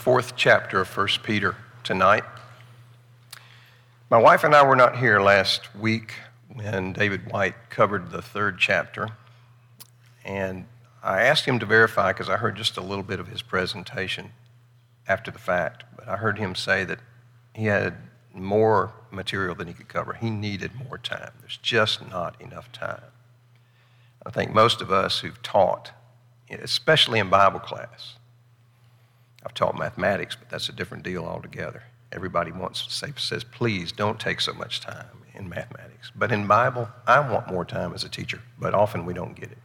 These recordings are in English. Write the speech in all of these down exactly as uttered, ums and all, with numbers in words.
Fourth chapter of First Peter tonight. My wife and I were not here last week when David White covered the third chapter, and I asked him to verify because I heard just a little bit of his presentation after the fact, but I heard him say that he had more material than he could cover. He needed more time. There's just not enough time. I think most of us who've taught, especially in Bible class, I've taught mathematics, but that's a different deal altogether. Everybody wants to say, says, please don't take so much time in mathematics. But in Bible, I want more time as a teacher, but often we don't get it.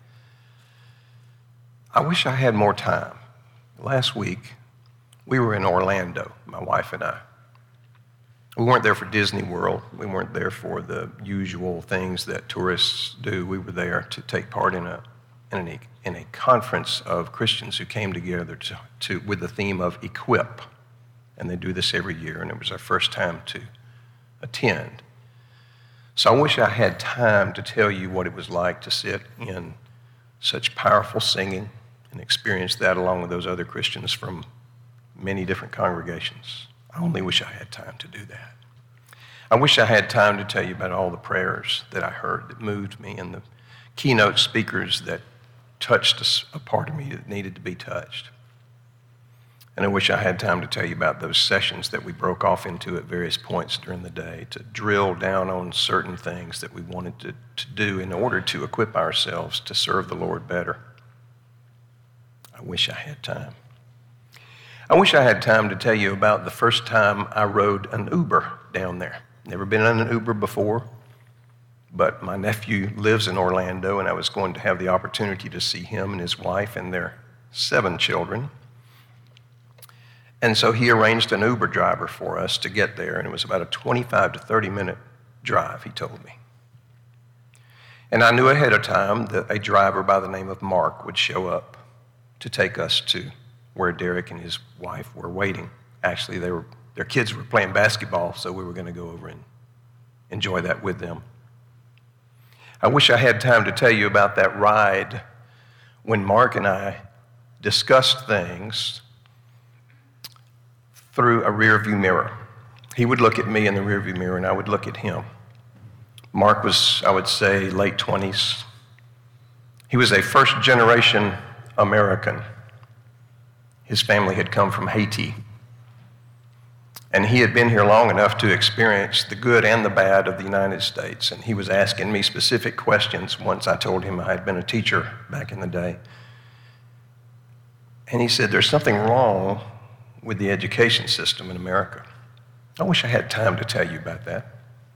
I wish I had more time. Last week, we were in Orlando, my wife and I. We weren't there for Disney World. We weren't there for the usual things that tourists do. We were there to take part in a in a, in a conference of Christians who came together to, to with the theme of Equip. And they do this every year, and it was our first time to attend. So I wish I had time to tell you what it was like to sit in such powerful singing and experience that along with those other Christians from many different congregations. I only wish I had time to do that. I wish I had time to tell you about all the prayers that I heard that moved me and the keynote speakers that touched a part of me that needed to be touched. And I wish I had time to tell you about those sessions that we broke off into at various points during the day to drill down on certain things that we wanted to, to do in order to equip ourselves to serve the Lord better. I wish I had time. I wish I had time to tell you about the first time I rode an Uber down there. Never been on an Uber before, but my nephew lives in Orlando, and I was going to have the opportunity to see him and his wife and their seven children. And so he arranged an Uber driver for us to get there, and it was about a twenty-five to thirty minute drive, he told me. And I knew ahead of time that a driver by the name of Mark would show up to take us to where Derek and his wife were waiting. Actually, they were their kids were playing basketball, so we were going to go over and enjoy that with them. I wish I had time to tell you about that ride when Mark and I discussed things through a rearview mirror. He would look at me in the rearview mirror, and I would look at him. Mark was, I would say, late twenties. He was a first-generation American. His family had come from Haiti, and he had been here long enough to experience the good and the bad of the United States, and he was asking me specific questions once I told him I had been a teacher back in the day. And he said, there's something wrong with the education system in America. I wish I had time to tell you about that.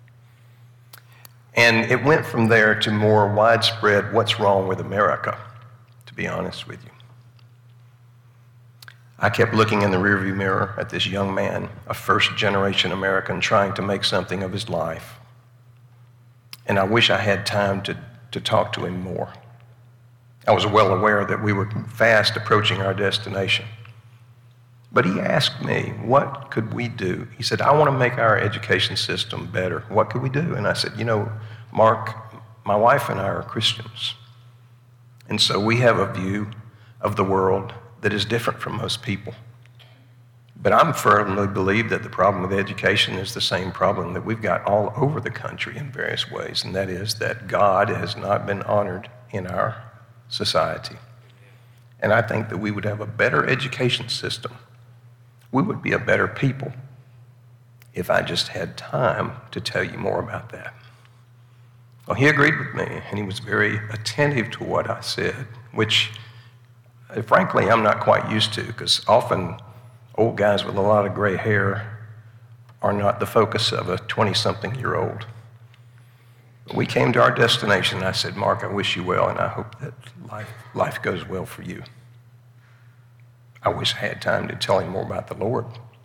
And it went from there to more widespread, what's wrong with America, to be honest with you. I kept looking in the rearview mirror at this young man, a first-generation American trying to make something of his life. And I wish I had time to, to talk to him more. I was well aware that we were fast approaching our destination. But he asked me, what could we do? He said, I want to make our education system better. What could we do? And I said, you know, Mark, my wife and I are Christians. And so we have a view of the world that is different from most people. But I firmly believe that the problem with education is the same problem that we've got all over the country in various ways, and that is that God has not been honored in our society. And I think that we would have a better education system. We would be a better people if I just had time to tell you more about that. Well, he agreed with me, and he was very attentive to what I said, which frankly, I'm not quite used to, because often old guys with a lot of gray hair are not the focus of a twenty-something-year-old. But we came to our destination, and I said, Mark, I wish you well, and I hope that life, life goes well for you. I wish I had time to tell him more about the Lord.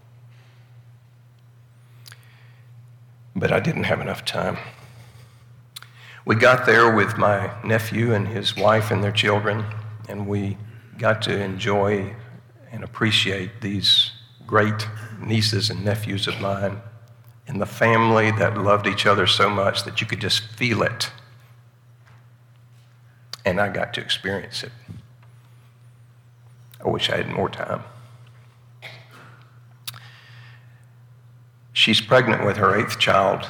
But I didn't have enough time. We got there with my nephew and his wife and their children, and we got to enjoy and appreciate these great nieces and nephews of mine and the family that loved each other so much that you could just feel it. And I got to experience it. I wish I had more time. She's pregnant with her eighth child,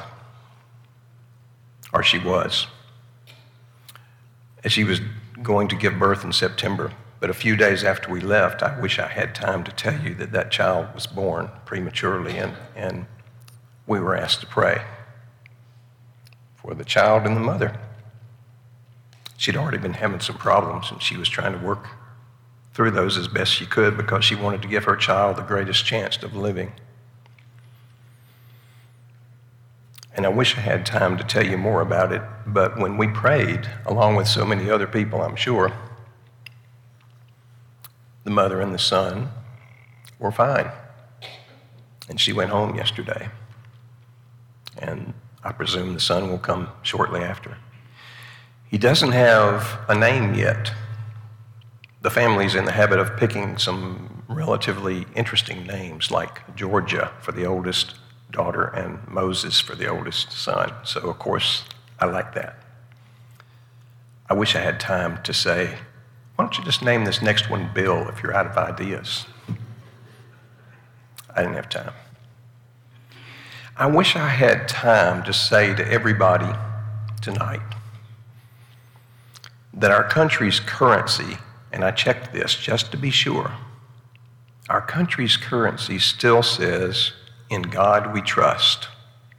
or she was. And she was going to give birth in September. But a few days after we left, I wish I had time to tell you that that child was born prematurely, and, and we were asked to pray for the child and the mother. She'd already been having some problems, and she was trying to work through those as best she could because she wanted to give her child the greatest chance of living. And I wish I had time to tell you more about it, but when we prayed, along with so many other people, I'm sure, the mother and the son were fine. And she went home yesterday. And I presume the son will come shortly after. He doesn't have a name yet. The family's in the habit of picking some relatively interesting names, like Georgia for the oldest daughter and Moses for the oldest son. So, of course, I like that. I wish I had time to say, why don't you just name this next one Bill if you're out of ideas? I didn't have time. I wish I had time to say to everybody tonight that our country's currency, and I checked this just to be sure, our country's currency still says, "In God we trust."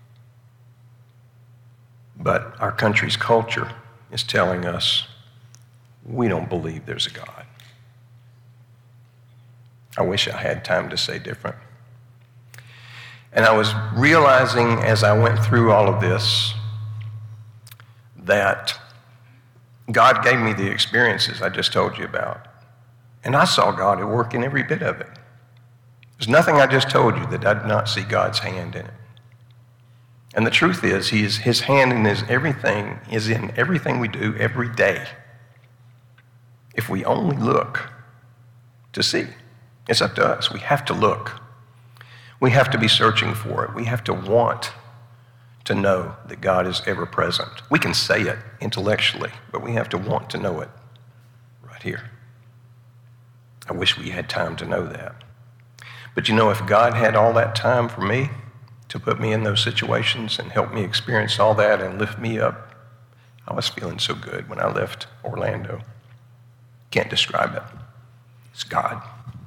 But our country's culture is telling us, we don't believe there's a God. I wish I had time to say different. And I was realizing as I went through all of this that God gave me the experiences I just told you about. And I saw God at work in every bit of it. There's nothing I just told you that I did not see God's hand in it. And the truth is, he is his hand in his everything is in everything we do every day. If we only look to see. It's up to us. We have to look. We have to be searching for it. We have to want to know that God is ever present. We can say it intellectually, but we have to want to know it right here. I wish we had time to know that. But you know, if God had all that time for me to put me in those situations and help me experience all that and lift me up, I was feeling so good when I left Orlando. Can't describe it. It's God.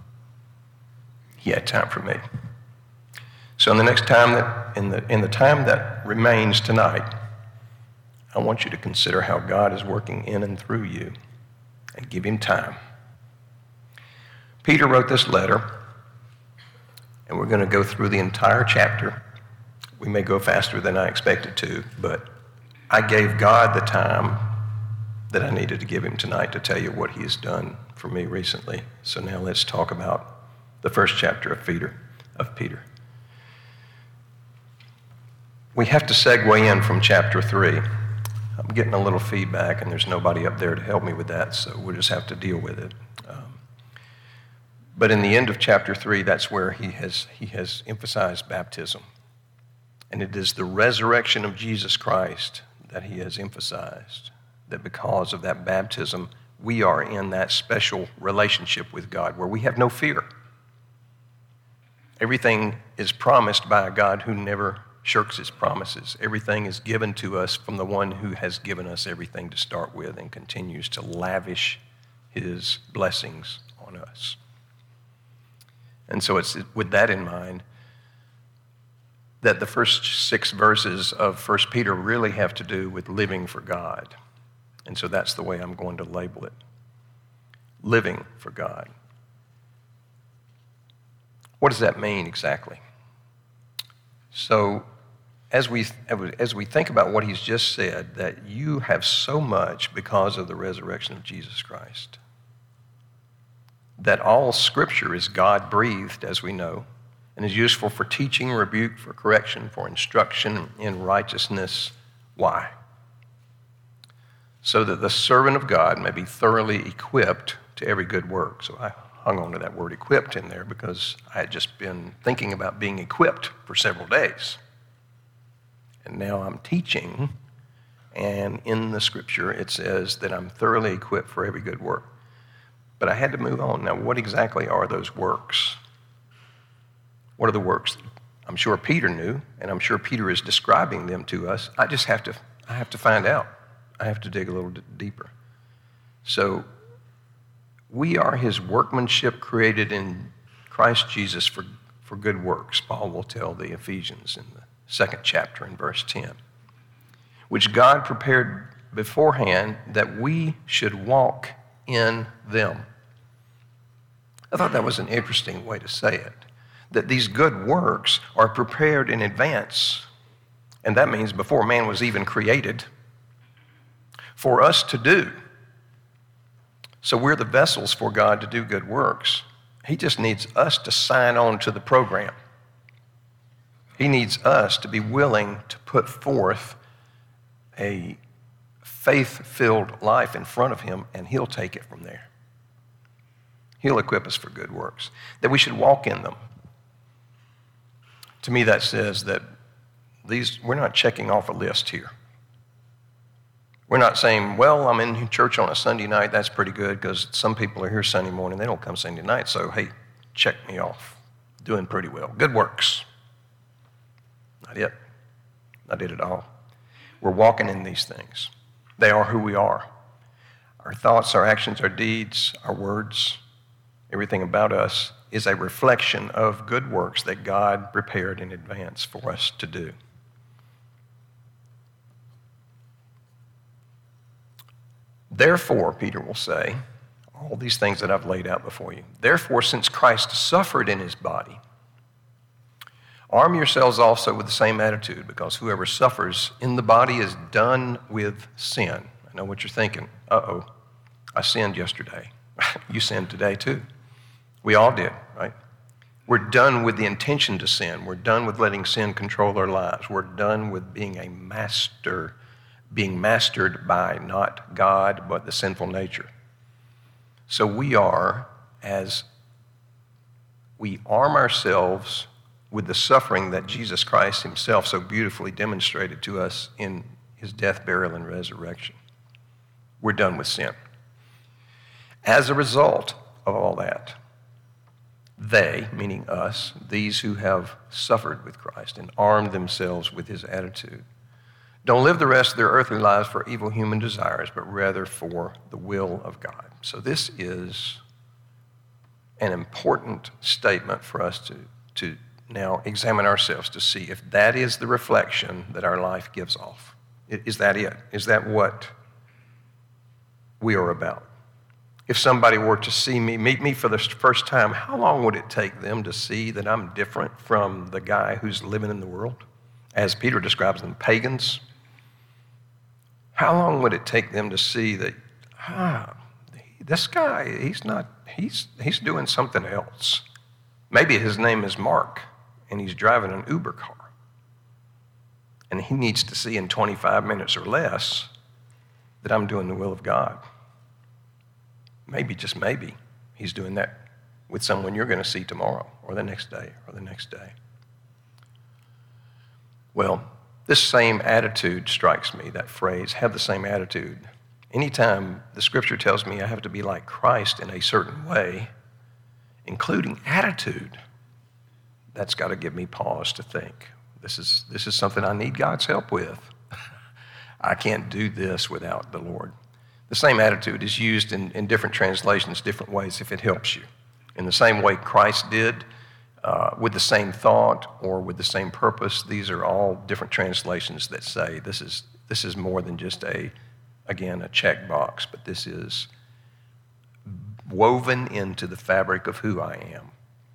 He had time for me. So in the next time that, in the, in the time that remains tonight, I want you to consider how God is working in and through you and give him time. Peter wrote this letter, and we're going to go through the entire chapter. We may go faster than I expected to, but I gave God the time that I needed to give him tonight to tell you what he has done for me recently. So now let's talk about the first chapter of Peter. Of Peter. We have to segue in from chapter three. I'm getting a little feedback, and there's nobody up there to help me with that, so we'll just have to deal with it. Um, but in the end of chapter three, that's where he has he has emphasized baptism. And it is the resurrection of Jesus Christ that he has emphasized, that because of that baptism, we are in that special relationship with God where we have no fear. Everything is promised by a God who never shirks his promises. Everything is given to us from the one who has given us everything to start with and continues to lavish his blessings on us. And so it's with that in mind that the first six verses of First Peter really have to do with living for God. And so that's the way I'm going to label it. Living for God. What does that mean exactly? So as we as we think about what he's just said, that you have so much because of the resurrection of Jesus Christ, that all Scripture is God-breathed, as we know, and is useful for teaching, rebuke, for correction, for instruction in righteousness. Why? So that the servant of God may be thoroughly equipped to every good work. So I hung on to that word equipped in there because I had just been thinking about being equipped for several days. And now I'm teaching, and in the Scripture it says that I'm thoroughly equipped for every good work. But I had to move on. Now, what exactly are those works? What are the works I'm sure Peter knew, and I'm sure Peter is describing them to us. I just have to, I have to find out. I have to dig a little deeper. So we are his workmanship created in Christ Jesus for, for good works, Paul will tell the Ephesians in the second chapter in verse ten, which God prepared beforehand that we should walk in them. I thought that was an interesting way to say it, that these good works are prepared in advance, and that means before man was even created, for us to do. So we're the vessels for God to do good works. He just needs us to sign on to the program. He needs us to be willing to put forth a faith-filled life in front of him, and he'll take it from there. He'll equip us for good works, that we should walk in them. To me, that says that these we're not checking off a list here. We're not saying, well, I'm in church on a Sunday night. That's pretty good because some people are here Sunday morning. They don't come Sunday night. So, hey, check me off. Doing pretty well. Good works. Not it. Not it at all. We're walking in these things. They are who we are. Our thoughts, our actions, our deeds, our words, everything about us is a reflection of good works that God prepared in advance for us to do. Therefore, Peter will say, all these things that I've laid out before you. Therefore, since Christ suffered in his body, arm yourselves also with the same attitude, because whoever suffers in the body is done with sin. I know what you're thinking. Uh-oh, I sinned yesterday. You sinned today too. We all did, right? We're done with the intention to sin. We're done with letting sin control our lives. We're done with being a master, being mastered by not God, but the sinful nature. So we are, as we arm ourselves with the suffering that Jesus Christ himself so beautifully demonstrated to us in his death, burial, and resurrection. We're done with sin. As a result of all that, they, meaning us, these who have suffered with Christ and armed themselves with his attitude, don't live the rest of their earthly lives for evil human desires, but rather for the will of God. So this is an important statement for us to, to now examine ourselves to see if that is the reflection that our life gives off. Is that it? Is that what we are about? If somebody were to see me, meet me for the first time, how long would it take them to see that I'm different from the guy who's living in the world? As Peter describes them, pagans. How long would it take them to see that, ah, this guy, he's not, he's, he's doing something else. Maybe his name is Mark, and he's driving an Uber car. And he needs to see in twenty-five minutes or less that I'm doing the will of God. Maybe, just maybe, he's doing that with someone you're going to see tomorrow or the next day or the next day. Well, this same attitude strikes me, that phrase, have the same attitude. Anytime the scripture tells me I have to be like Christ in a certain way, including attitude, that's got to give me pause to think. This is, this is something I need God's help with. I can't do this without the Lord. The same attitude is used in, in different translations, different ways, if it helps you. In the same way Christ did, uh, with the same thought or with the same purpose, these are all different translations that say this is, this is more than just a, again, a check box, but this is woven into the fabric of who I am.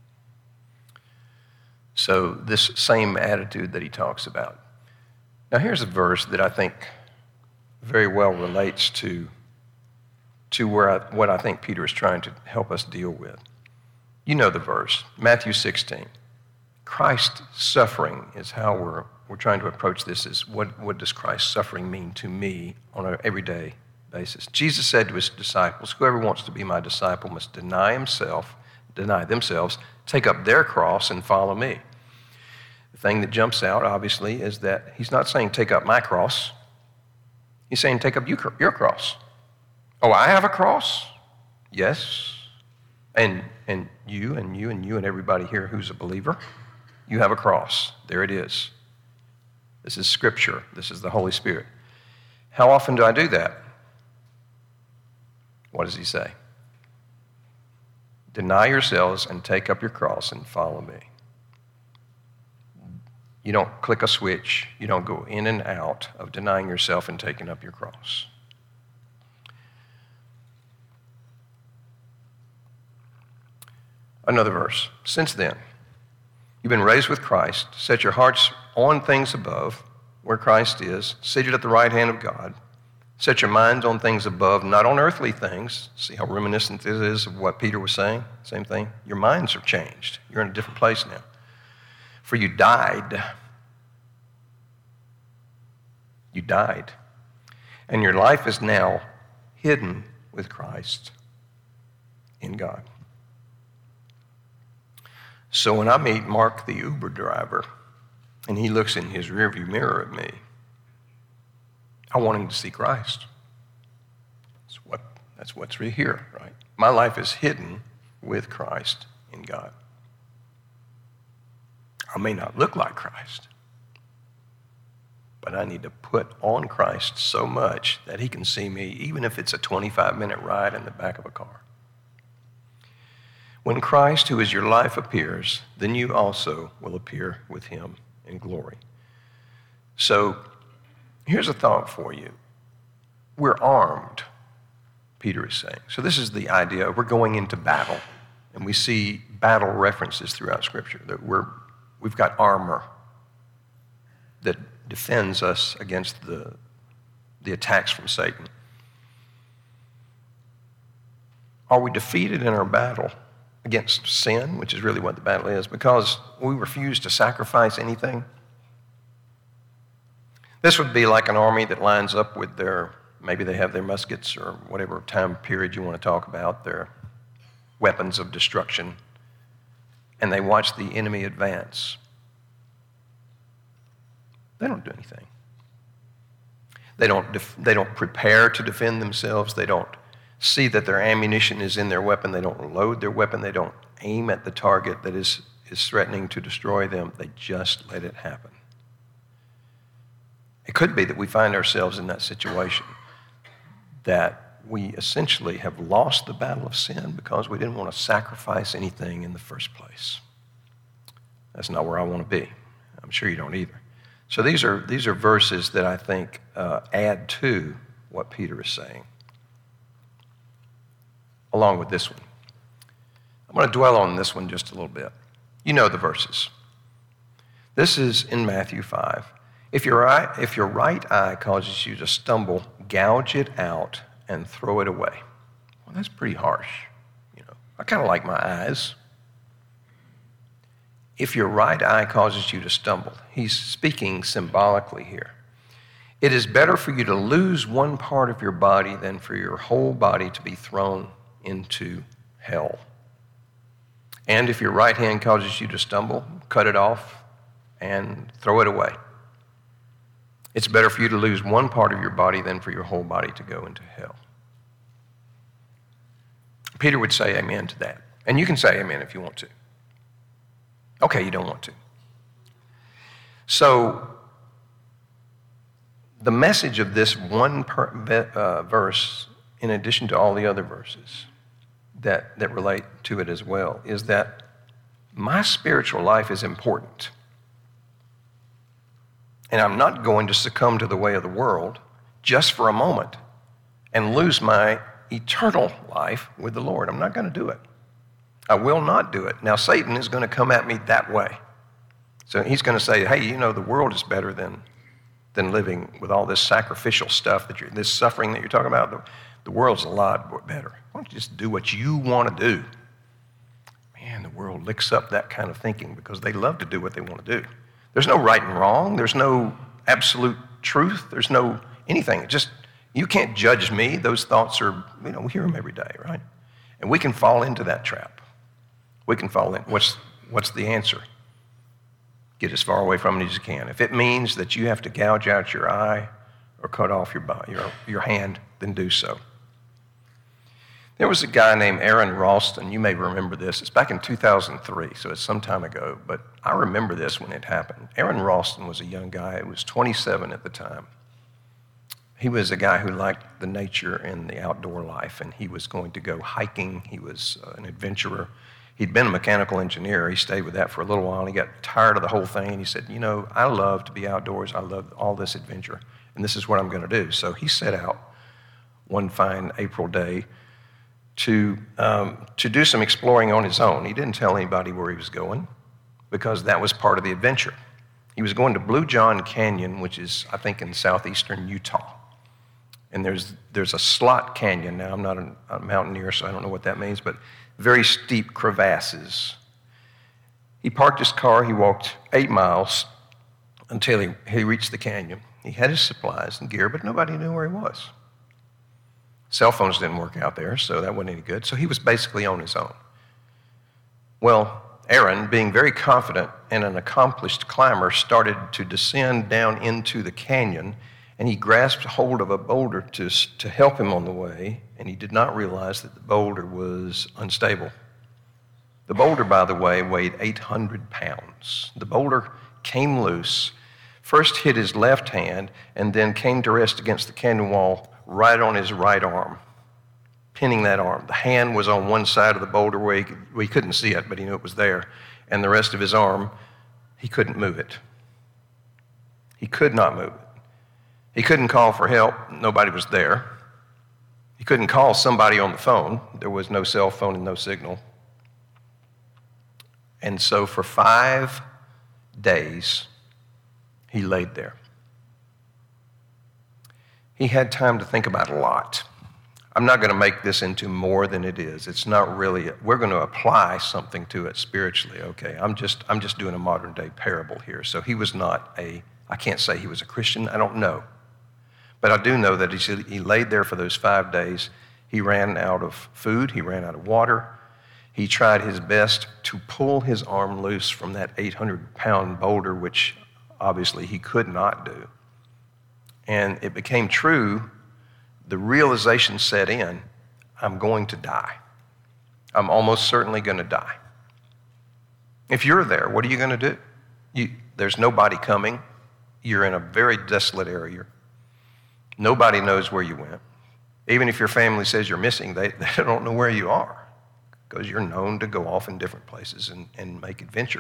So this same attitude that he talks about. Now here's a verse that I think very well relates to, to where I, what I think Peter is trying to help us deal with. You know the verse, Matthew sixteen. Christ's suffering is how we're, we're trying to approach this, is what, what does Christ's suffering mean to me on an everyday basis? Jesus said to his disciples, whoever wants to be my disciple must deny himself, deny themselves, take up their cross and follow me. The thing that jumps out, obviously, is that he's not saying take up my cross. He's saying take up your, your cross. Oh, I have a cross? Yes. And and you and you and you and everybody here who's a believer, You have a cross. There it is. This is Scripture. This is the Holy Spirit. How often do I do that? What does he say? Deny yourselves and take up your cross and follow me. You don't click a switch. You don't go in and out of denying yourself and taking up your cross. Another verse. Since then, you've been raised with Christ. Set your hearts on things above, where Christ is, seated at the right hand of God. Set your minds on things above, not on earthly things. See how reminiscent this is of what Peter was saying? Same thing. Your minds are changed. You're in a different place now. For you died. You died. And your life is now hidden with Christ in God. So when I meet Mark, the Uber driver, and he looks in his rearview mirror at me, I want him to see Christ. That's what, that's what's right here, right? My life is hidden with Christ in God. I may not look like Christ, but I need to put on Christ so much that he can see me, even if it's a twenty-five minute ride in the back of a car. When Christ, who is your life, appears, then you also will appear with him in glory. So here's a thought for you. We're armed, Peter is saying. So this is the idea. We're going into battle, and we see battle references throughout Scripture, that we're, we've got armor that defends us against the, the attacks from Satan. Are we defeated in our battle against sin, which is really what the battle is, because we refuse to sacrifice anything? This would be like an army that lines up with their, maybe they have their muskets or whatever time period you want to talk about, their weapons of destruction, and they watch the enemy advance. They don't do anything. They don't, def- they don't prepare to defend themselves. They don't see that their ammunition is in their weapon. They don't load their weapon. They don't aim at the target that is, is threatening to destroy them. They just let it happen. It could be that we find ourselves in that situation, that we essentially have lost the battle of sin because we didn't want to sacrifice anything in the first place. That's not where I want to be. I'm sure you don't either. So these are, these are verses that I think uh, add to what Peter is saying, along with this one. I'm going to dwell on this one just a little bit. You know the verses. This is in Matthew five. If your eye, if your right eye causes you to stumble, gouge it out and throw it away. Well, that's pretty harsh. You know, I kind of like my eyes. If your right eye causes you to stumble, he's speaking symbolically here. It is better for you to lose one part of your body than for your whole body to be thrown into hell. And if your right hand causes you to stumble, cut it off and throw it away. It's better for you to lose one part of your body than for your whole body to go into hell. Peter would say amen to that. And you can say amen if you want to. Okay, you don't want to. So, the message of this one per, uh, verse, in addition to all the other verses that, that relate to it as well, is that my spiritual life is important. And I'm not going to succumb to the way of the world just for a moment and lose my eternal life with the Lord. I'm not going to do it. I will not do it. Now, Satan is going to come at me that way. So he's going to say, hey, you know, the world is better than, than living with all this sacrificial stuff, that you're, this suffering that you're talking about. The, the world's a lot better. Why don't you just do what you want to do? Man, the world licks up that kind of thinking because they love to do what they want to do. There's no right and wrong. There's no absolute truth. There's no anything. It just, you can't judge me. Those thoughts are, you know, we hear them every day, right? And we can fall into that trap. We can fall in. What's, what's the answer? Get as far away from it as you can. If it means that you have to gouge out your eye or cut off your, your, your hand, then do so. There was a guy named Aaron Ralston. You may remember this. It's back in two thousand three, so it's some time ago, but I remember this when it happened. Aaron Ralston was a young guy. He was twenty-seven at the time. He was a guy who liked the nature and the outdoor life, and he was going to go hiking. He was uh, an adventurer. He'd been a mechanical engineer. He stayed with that for a little while, and he got tired of the whole thing, and he said, you know, I love to be outdoors. I love all this adventure, and this is what I'm going to do. So he set out one fine April day to, um, to do some exploring on his own. He didn't tell anybody where he was going because that was part of the adventure. He was going to Blue John Canyon, which is, I think, in southeastern Utah. And there's, there's a slot canyon. Now, I'm not a, a mountaineer, so I don't know what that means, but very steep crevasses. He parked his car. He walked eight miles until he, he reached the canyon. He had his supplies and gear, but nobody knew where he was. Cell phones didn't work out there, so that wasn't any good. So he was basically on his own. Well, Aaron, being very confident and an accomplished climber, started to descend down into the canyon, and he grasped hold of a boulder to, to help him on the way, and he did not realize that the boulder was unstable. The boulder, by the way, weighed eight hundred pounds. The boulder came loose, first hit his left hand, and then came to rest against the canyon wall right on his right arm, pinning that arm. The hand was on one side of the boulder where he, could, where he couldn't see it, but he knew it was there. And the rest of his arm, he couldn't move it. He could not move it. He couldn't call for help. Nobody was there. He couldn't call somebody on the phone. There was no cell phone and no signal. And so for five days, he laid there. He had time to think about a lot. I'm not going to make this into more than it is. It's not really, we're going to apply something to it spiritually, okay? I'm just, I'm just doing a modern day parable here. So he was not a, I can't say he was a Christian, I don't know. But I do know that he, he laid there for those five days. He ran out of food, he ran out of water. He tried his best to pull his arm loose from that eight hundred pound boulder, which obviously he could not do. And it became true. The realization set in, I'm going to die. I'm almost certainly going to die. If you're there, what are you going to do? You, there's nobody coming. You're in a very desolate area. Nobody knows where you went. Even if your family says you're missing, they, they don't know where you are because you're known to go off in different places and, and make adventure.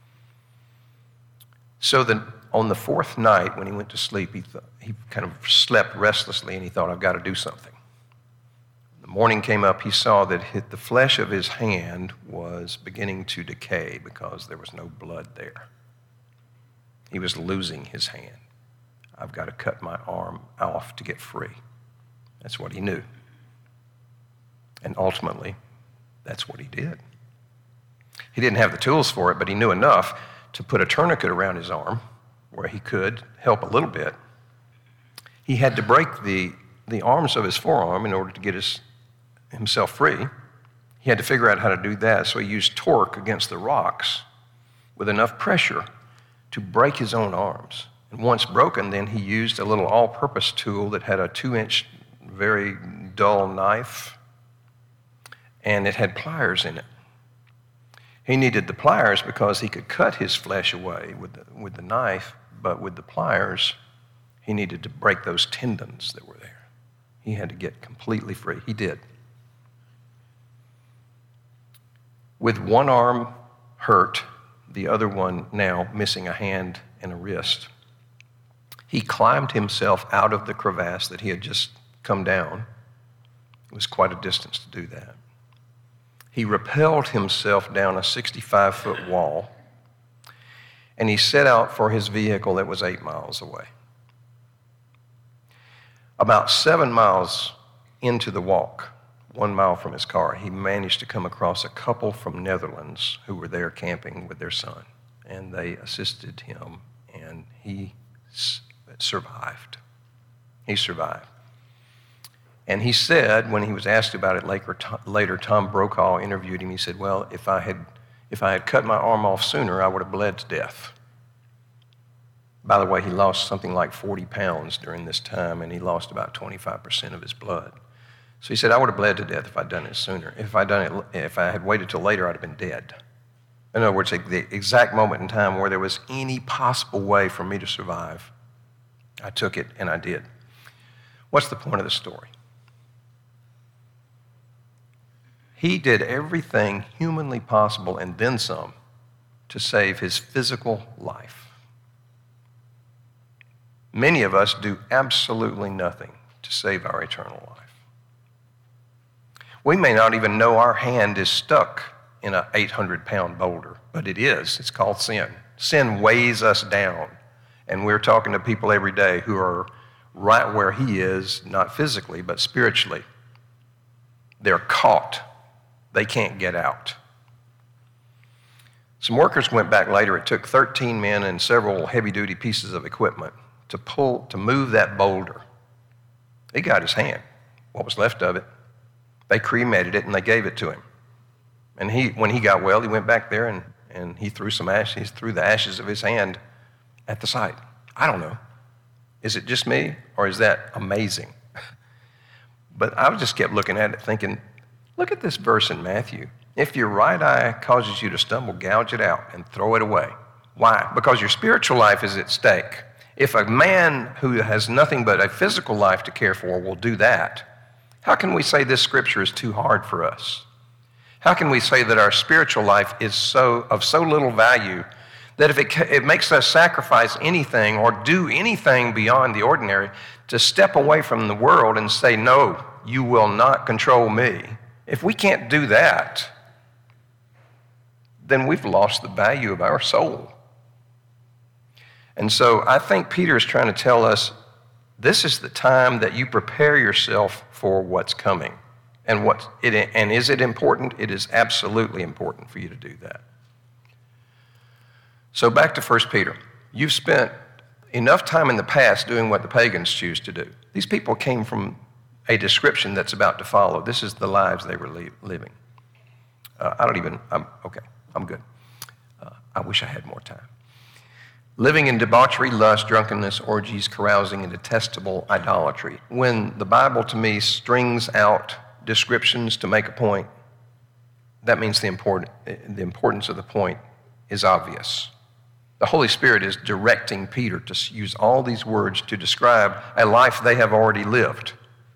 So then on the fourth night when he went to sleep, he, th- he kind of slept restlessly and he thought, I've got to do something. The morning came up, he saw that hit the flesh of his hand was beginning to decay because there was no blood there. He was losing his hand. I've got to cut my arm off to get free. That's what he knew. And ultimately, that's what he did. He didn't have the tools for it, but he knew enough to put a tourniquet around his arm where he could help a little bit. He had to break the, the arms of his forearm in order to get his, himself free. He had to figure out how to do that, so he used torque against the rocks with enough pressure to break his own arms. And once broken, then he used a little all-purpose tool that had a two-inch, very dull knife, and it had pliers in it. He needed the pliers because he could cut his flesh away with the, with the knife, but with the pliers, he needed to break those tendons that were there. He had to get completely free. He did. With one arm hurt, the other one now missing a hand and a wrist, he climbed himself out of the crevasse that he had just come down. It was quite a distance to do that. He rappelled himself down a sixty-five foot wall, and he set out for his vehicle that was eight miles away. About seven miles into the walk, one mile from his car, he managed to come across a couple from Netherlands who were there camping with their son, and they assisted him, and he s- survived. He survived. And he said, when he was asked about it later, later, Tom Brokaw interviewed him, he said, well, if I had if I had cut my arm off sooner, I would have bled to death. By the way, he lost something like forty pounds during this time, and he lost about twenty-five percent of his blood. So he said, I would have bled to death if I'd done it sooner. If I'd done it, if I had waited till later, I'd have been dead. In other words, the exact moment in time where there was any possible way for me to survive, I took it and I did. What's the point of the story? He did everything humanly possible and then some to save his physical life. Many of us do absolutely nothing to save our eternal life. We may not even know our hand is stuck in an eight hundred pound boulder, but it is. It's called sin. Sin weighs us down, and we're talking to people every day who are right where he is, not physically, but spiritually. They're caught. They can't get out. Some workers went back later. It took thirteen men and several heavy-duty pieces of equipment to pull, to move that boulder. He got his hand, what was left of it. They cremated it and they gave it to him. And he, when he got well, he went back there and, and he threw some ashes, threw the ashes of his hand at the site. I don't know. Is it just me or is that amazing? But I just kept looking at it thinking, look at this verse in Matthew. If your right eye causes you to stumble, gouge it out and throw it away. Why? Because your spiritual life is at stake. If a man who has nothing but a physical life to care for will do that, how can we say this scripture is too hard for us? How can we say that our spiritual life is so of so little value that if it, it makes us sacrifice anything or do anything beyond the ordinary to step away from the world and say, no, you will not control me. If we can't do that, then we've lost the value of our soul. And so I think Peter is trying to tell us this is the time that you prepare yourself for what's coming. And what it, and is it important? It is absolutely important for you to do that. So back to First Peter. You've spent enough time in the past doing what the pagans choose to do. These people came from a description that's about to follow. This is the lives they were li- living. Uh, I don't even, I'm, okay, I'm good. Uh, I wish I had more time. Living in debauchery, lust, drunkenness, orgies, carousing, and detestable idolatry. When the Bible, to me, strings out descriptions to make a point, that means the, important, the importance of the point is obvious. The Holy Spirit is directing Peter to use all these words to describe a life they have already lived.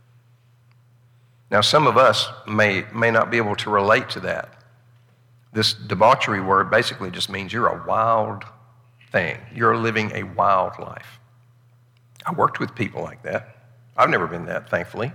Now, some of us may, may not be able to relate to that. This debauchery word basically just means you're a wild thing. You're living a wild life. I worked with people like that. I've never been that, thankfully.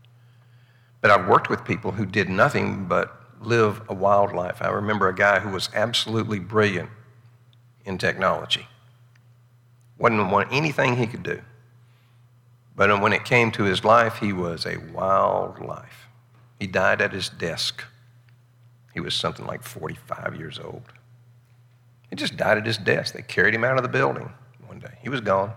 But I've worked with people who did nothing but live a wild life. I remember a guy who was absolutely brilliant in technology. Wasn't want anything he could do. But when it came to his life, he was a wild life. He died at his desk. He was something like forty-five years old. He just died at his desk. They carried him out of the building one day. He was gone.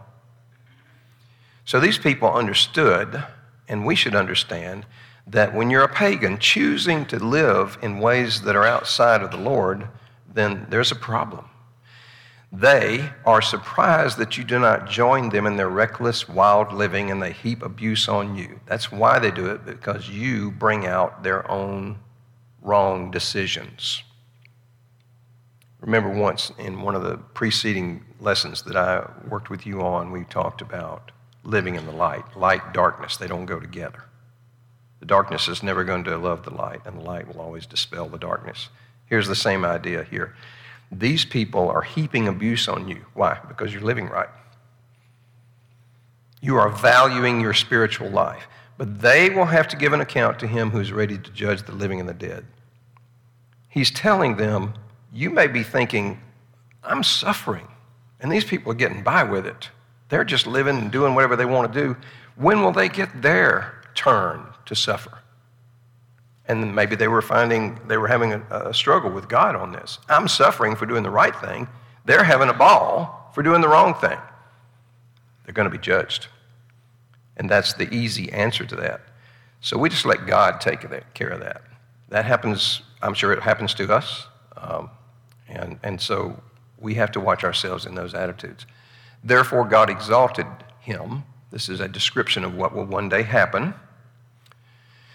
So these people understood, and we should understand, that when you're a pagan choosing to live in ways that are outside of the Lord, then there's a problem. They are surprised that you do not join them in their reckless, wild living, and they heap abuse on you. That's why they do it, because you bring out their own wrong decisions. Remember once in one of the preceding lessons that I worked with you on, we talked about living in the light. Light, darkness, they don't go together. The darkness is never going to love the light, and the light will always dispel the darkness. Here's the same idea here. These people are heaping abuse on you. Why? Because you're living right. You are valuing your spiritual life. But they will have to give an account to him who's ready to judge the living and the dead. He's telling them, you may be thinking, I'm suffering, and these people are getting by with it. They're just living and doing whatever they want to do. When will they get their turn to suffer? And maybe they were finding, they were having a, a struggle with God on this. I'm suffering for doing the right thing. They're having a ball for doing the wrong thing. They're going to be judged. And that's the easy answer to that. So we just let God take care of that. That happens, I'm sure it happens to us. Um, and, and so we have to watch ourselves in those attitudes. Therefore, God exalted him. This is a description of what will one day happen.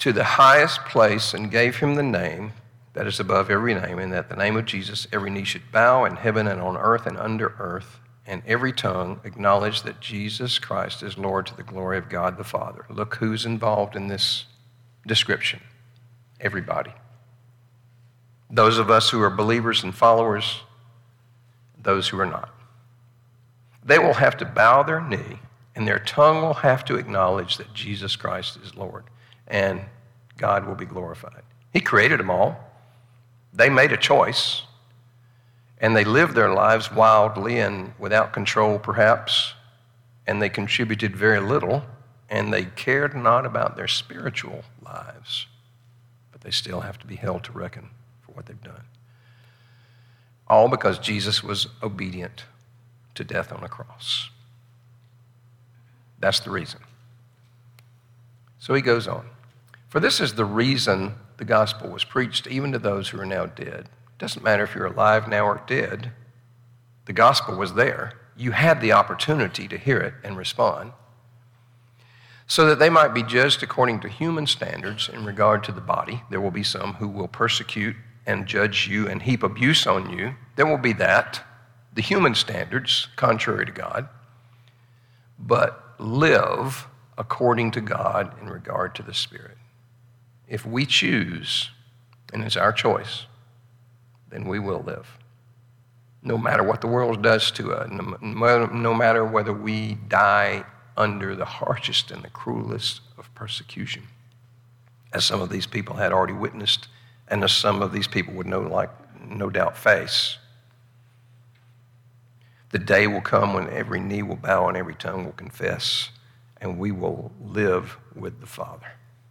to the highest place and gave him the name that is above every name, and that the name of Jesus every knee should bow in heaven and on earth and under earth, and every tongue acknowledge that Jesus Christ is Lord to the glory of God the Father. Look who's involved in this description. Everybody. Those of us who are believers and followers, those who are not. They will have to bow their knee, and their tongue will have to acknowledge that Jesus Christ is Lord, and God will be glorified. He created them all. They made a choice, and they lived their lives wildly and without control, perhaps, and they contributed very little, and they cared not about their spiritual lives, but they still have to be held to reckon for what they've done. All because Jesus was obedient to death on a cross. That's the reason. So he goes on. For this is the reason the gospel was preached even to those who are now dead. It doesn't matter if you're alive now or dead. The gospel was there. You had the opportunity to hear it and respond, so that they might be judged according to human standards in regard to the body. There will be some who will persecute and judge you and heap abuse on you. There will be that, the human standards, contrary to God. But live according to God in regard to the Spirit. If we choose, and it's our choice, then we will live. No matter what the world does to us, no matter whether we die under the harshest and the cruelest of persecution, as some of these people had already witnessed, and as some of these people would no, like, no doubt face. The day will come when every knee will bow and every tongue will confess, and we will live with the Father.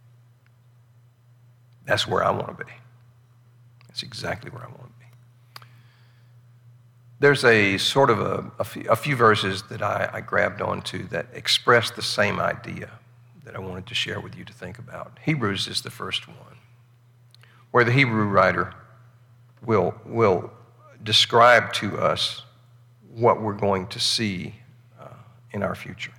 That's where I want to be. That's exactly where I want to be. There's a sort of a, a, few, a few verses that I, I grabbed onto that express the same idea that I wanted to share with you to think about. Hebrews is the first one, where the Hebrew writer will, will describe to us what we're going to see uh, in our future.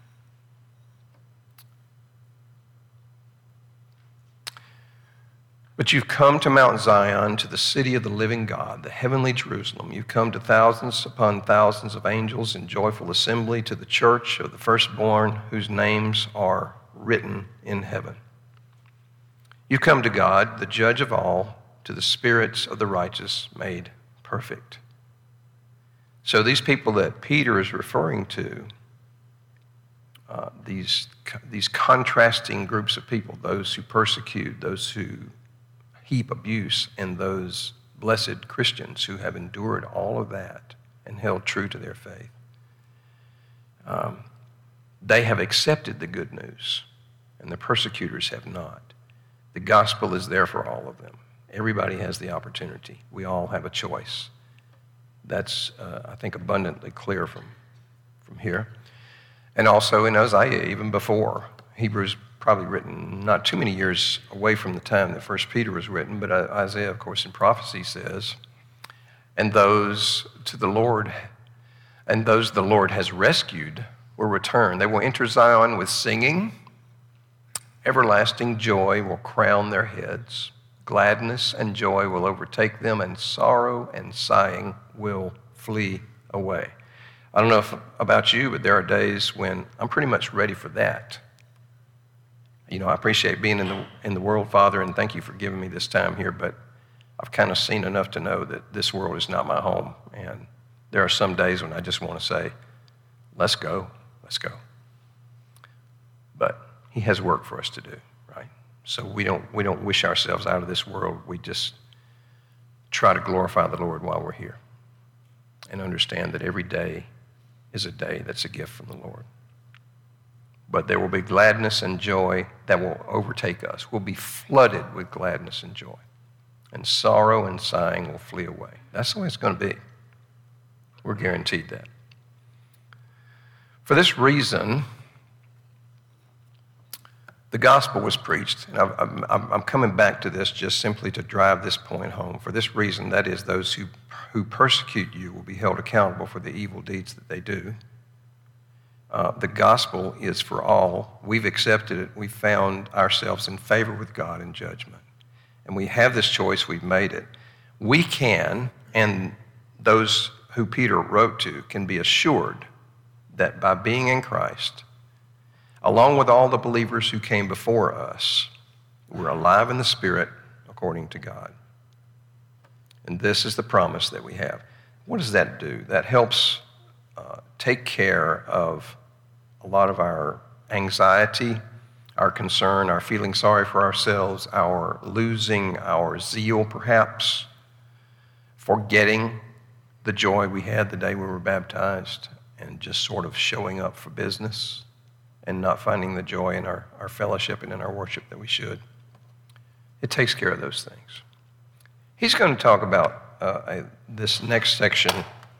But you've come to Mount Zion, to the city of the living God, the heavenly Jerusalem. You've come to thousands upon thousands of angels in joyful assembly, to the church of the firstborn whose names are written in heaven. You've come to God, the judge of all, to the spirits of the righteous made perfect. So these people that Peter is referring to, uh, these, these contrasting groups of people, those who persecute, those who heap abuse, and those blessed Christians who have endured all of that and held true to their faith. Um, they have accepted the good news, and the persecutors have not. The gospel is there for all of them. Everybody has the opportunity. We all have a choice. That's, uh, I think, abundantly clear from, from here. And also in Isaiah, even before, Hebrews probably written not too many years away from the time that First Peter was written, but Isaiah, of course, in prophecy says, and those to the Lord, and those the Lord has rescued will return. They will enter Zion with singing. Everlasting joy will crown their heads. Gladness and joy will overtake them, and sorrow and sighing will flee away. I don't know if, about you, but there are days when I'm pretty much ready for that. You know, I appreciate being in the in the world, Father, and thank you for giving me this time here, but I've kind of seen enough to know that this world is not my home, and there are some days when I just want to say, let's go, let's go. But he has work for us to do, right? So we don't we don't wish ourselves out of this world. We just try to glorify the Lord while we're here and understand that every day is a day that's a gift from the Lord. But there will be gladness and joy that will overtake us. We'll be flooded with gladness and joy. And sorrow and sighing will flee away. That's the way it's going to be. We're guaranteed that. For this reason, the gospel was preached. And I'm, I'm, I'm coming back to this just simply to drive this point home. For this reason, that is, those who, who persecute you will be held accountable for the evil deeds that they do. Uh, the gospel is for all. We've accepted it. We've found ourselves in favor with God in judgment. And we have this choice. We've made it. We can, and those who Peter wrote to can be assured that by being in Christ, along with all the believers who came before us, we're alive in the Spirit according to God. And this is the promise that we have. What does that do? That helps uh, take care of a lot of our anxiety, our concern, our feeling sorry for ourselves, our losing our zeal perhaps, forgetting the joy we had the day we were baptized and just sort of showing up for business and not finding the joy in our, our fellowship and in our worship that we should. It takes care of those things. He's going to talk about uh, a, this next section.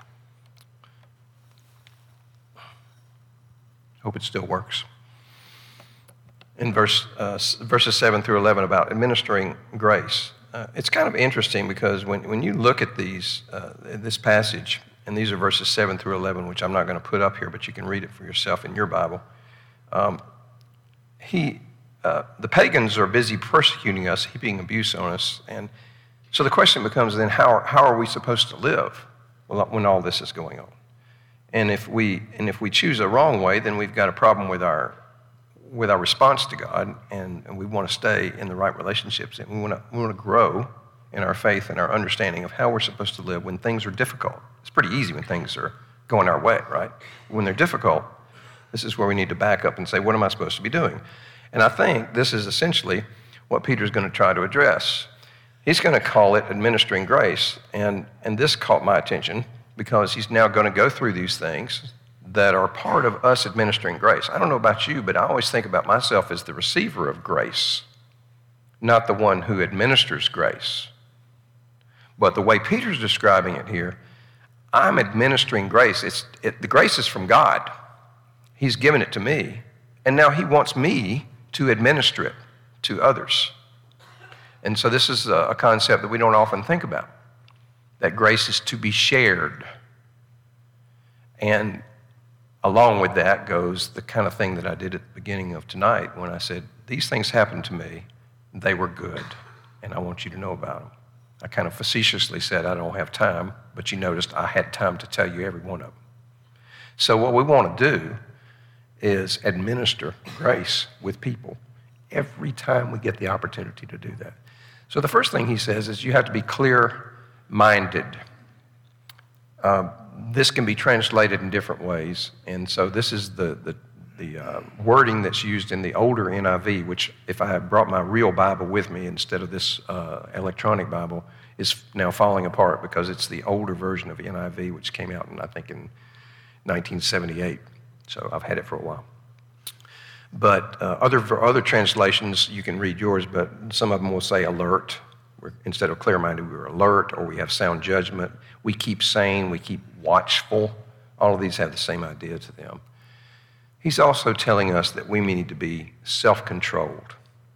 Hope it still works. In verse uh, verses seven through eleven about administering grace. Uh, it's kind of interesting because when, when you look at these uh, this passage, and these are verses seven through eleven, which I'm not going to put up here, but you can read it for yourself in your Bible. Um, he, uh, the pagans are busy persecuting us, heaping abuse on us, and so the question becomes then, how how are we supposed to live when all this is going on? And if we and if we choose a wrong way, then we've got a problem with our with our response to God, and, and we want to stay in the right relationships, and we want to we want to grow in our faith and our understanding of how we're supposed to live when things are difficult. It's pretty easy when things are going our way, right? When they're difficult, this is where we need to back up and say, what am I supposed to be doing? And I think this is essentially what Peter's going to try to address. He's going to call it administering grace, and, and this caught my attention because he's now going to go through these things that are part of us administering grace. I don't know about you, but I always think about myself as the receiver of grace, not the one who administers grace. But the way Peter's describing it here, I'm administering grace. It's, it, the grace is from God. He's given it to me, and now he wants me to administer it to others. And so this is a concept that we don't often think about, that grace is to be shared. And along with that goes the kind of thing that I did at the beginning of tonight when I said, these things happened to me, they were good, and I want you to know about them. I kind of facetiously said, I don't have time, but you noticed I had time to tell you every one of them. So what we want to do is administer grace with people every time we get the opportunity to do that. So the first thing he says is you have to be clear-minded. Uh, this can be translated in different ways, and so this is the, the, the uh, wording that's used in the older N I V, which if I had brought my real Bible with me instead of this uh, electronic Bible, is now falling apart because it's the older version of N I V, which came out, in, I think, in nineteen seventy-eight. So I've had it for a while. But uh, other for other translations, you can read yours, but some of them will say alert. We're, instead of clear-minded, we're alert, or we have sound judgment. We keep sane, we keep watchful. All of these have the same idea to them. He's also telling us that we need to be self-controlled.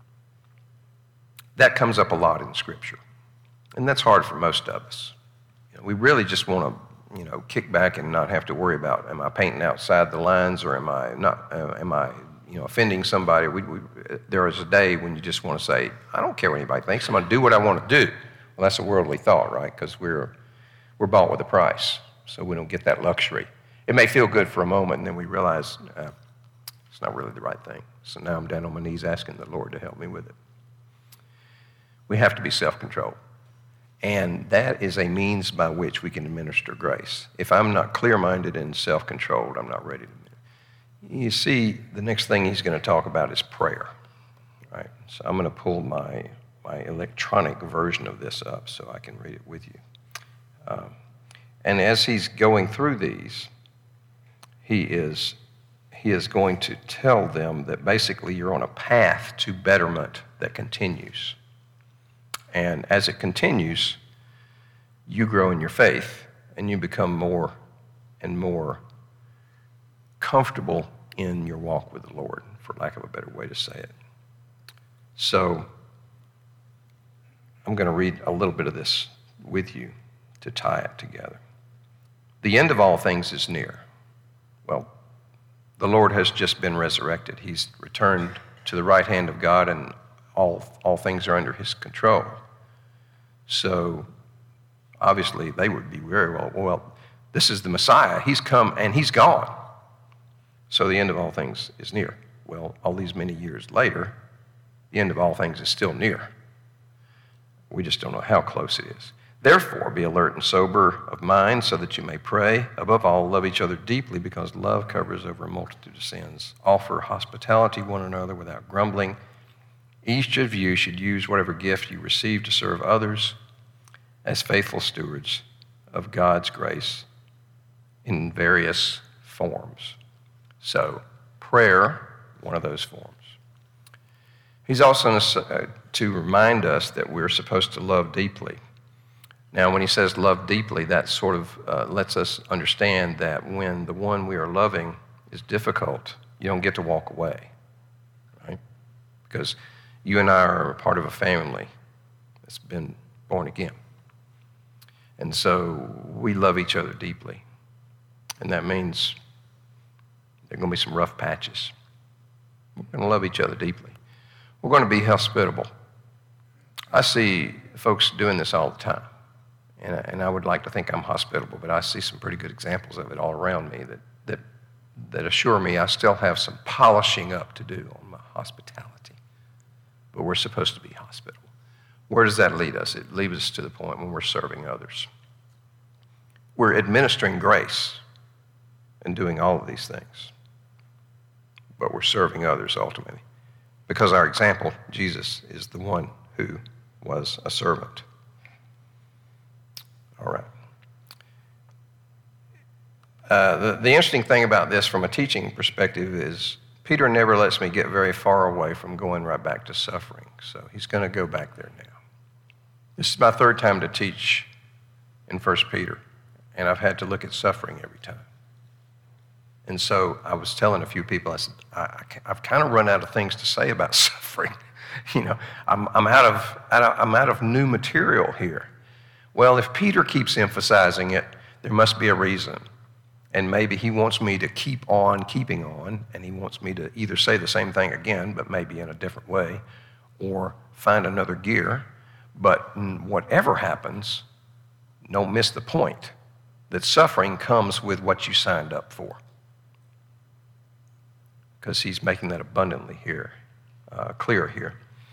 That comes up a lot in Scripture, and that's hard for most of us. You know, we really just want to, you know, kick back and not have to worry about, am I painting outside the lines, or am I not? Uh, am I, you know, offending somebody? We, we, there is a day when you just want to say, I don't care what anybody thinks. I'm going to do what I want to do. Well, that's a worldly thought, right? Because we're we're bought with a price, so we don't get that luxury. It may feel good for a moment, and then we realize uh, it's not really the right thing. So now I'm down on my knees asking the Lord to help me with it. We have to be self-controlled. And that is a means by which we can administer grace. If I'm not clear-minded and self-controlled, I'm not ready to. You see, the next thing he's going to talk about is prayer. Right? So I'm going to pull my, my electronic version of this up so I can read it with you. Um, and as he's going through these, he is, he is going to tell them that basically you're on a path to betterment that continues. And as it continues, you grow in your faith and you become more and more comfortable in your walk with the Lord, for lack of a better way to say it. So I'm going to read a little bit of this with you to tie it together. The end of all things is near. Well, The Lord has just been resurrected. He's returned to the right hand of God, and all, all things are under his control. So obviously they would be very well, well, this is the Messiah. He's come and he's gone. So the end of all things is near. Well, all these many years later, the end of all things is still near. We just don't know how close it is. Therefore, be alert and sober of mind so that you may pray. Above all, love each other deeply because love covers over a multitude of sins. Offer hospitality to one another without grumbling. Each of you should use whatever gift you receive to serve others as faithful stewards of God's grace in various forms. So, prayer, one of those forms. He's also to remind us that we're supposed to love deeply. Now, when he says love deeply, that sort of uh, lets us understand that when the one we are loving is difficult, you don't get to walk away, right? Because you and I are part of a family that's been born again. And so we love each other deeply. And that means there are going to be some rough patches. We're going to love each other deeply. We're going to be hospitable. I see folks doing this all the time. And I, and I would like to think I'm hospitable, but I see some pretty good examples of it all around me that, that, that assure me I still have some polishing up to do on my hospitality. But we're supposed to be hospitable. Where does that lead us? It leads us to the point when we're serving others. We're administering grace and doing all of these things. But we're serving others ultimately. Because our example, Jesus, is the one who was a servant. All right. Uh, the, the interesting thing about this from a teaching perspective is Peter never lets me get very far away from going right back to suffering. So he's going to go back there now. This is my third time to teach in First Peter, and I've had to look at suffering every time. And so I was telling a few people, I said, I, I, I've kind of run out of things to say about suffering. You know, I'm, I'm, out of, out of, I'm out of new material here. Well, if Peter keeps emphasizing it, there must be a reason. And maybe he wants me to keep on keeping on, and he wants me to either say the same thing again, but maybe in a different way, or find another gear. But whatever happens, don't miss the point that suffering comes with what you signed up for. Because he's making that abundantly here, uh, clear here.